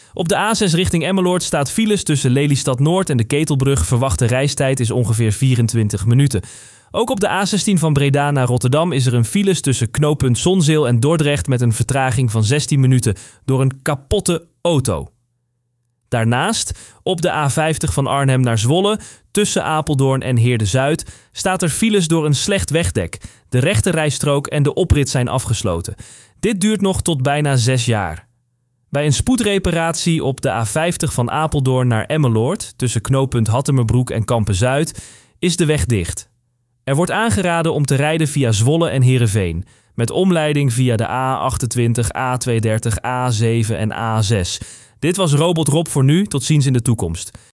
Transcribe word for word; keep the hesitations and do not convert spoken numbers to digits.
Op de A zes richting Emmeloord staat files tussen Lelystad Noord en de Ketelbrug. Verwachte reistijd is ongeveer vierentwintig minuten. Ook op de A zestien van Breda naar Rotterdam is er een file tussen knooppunt Zonzeel en Dordrecht met een vertraging van zestien minuten door een kapotte auto. Daarnaast, op de A vijftig van Arnhem naar Zwolle, tussen Apeldoorn en Heerde-Zuid, staat er files door een slecht wegdek. De rechterrijstrook en de oprit zijn afgesloten. Dit duurt nog tot bijna zes jaar. Bij een spoedreparatie op de A vijftig van Apeldoorn naar Emmeloord, tussen knooppunt Hattemerbroek en Kampen-Zuid, is de weg dicht. Er wordt aangeraden om te rijden via Zwolle en Heerenveen, met omleiding via de A achtentwintig, A tweehonderddertig, A zeven en A zes. Dit was Robot Rob voor nu, tot ziens in de toekomst.